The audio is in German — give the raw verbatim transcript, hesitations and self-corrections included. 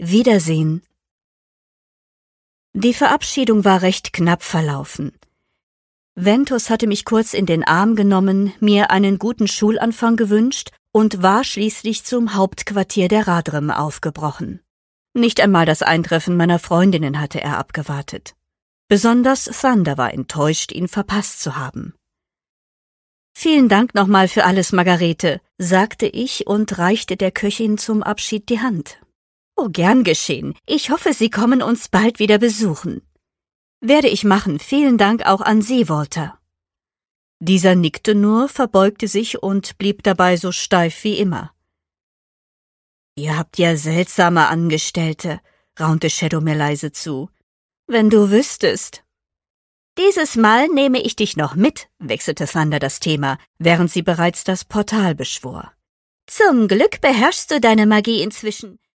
Wiedersehen. Die Verabschiedung war recht knapp verlaufen. Ventus hatte mich kurz in den Arm genommen, mir einen guten Schulanfang gewünscht und war schließlich zum Hauptquartier der Radrim aufgebrochen. Nicht einmal das Eintreffen meiner Freundinnen hatte er abgewartet. Besonders Thunder war enttäuscht, ihn verpasst zu haben. »Vielen Dank nochmal für alles, Margarete«, sagte ich und reichte der Köchin zum Abschied die Hand. »Oh, gern geschehen. Ich hoffe, Sie kommen uns bald wieder besuchen.« »Werde ich machen. Vielen Dank auch an Sie, Walter.« Dieser nickte nur, verbeugte sich und blieb dabei so steif wie immer. »Ihr habt ja seltsame Angestellte«, raunte Shadow mir leise zu. »Wenn du wüsstest.« »Dieses Mal nehme ich dich noch mit«, wechselte Thunder das Thema, während sie bereits das Portal beschwor. »Zum Glück beherrschst du deine Magie inzwischen.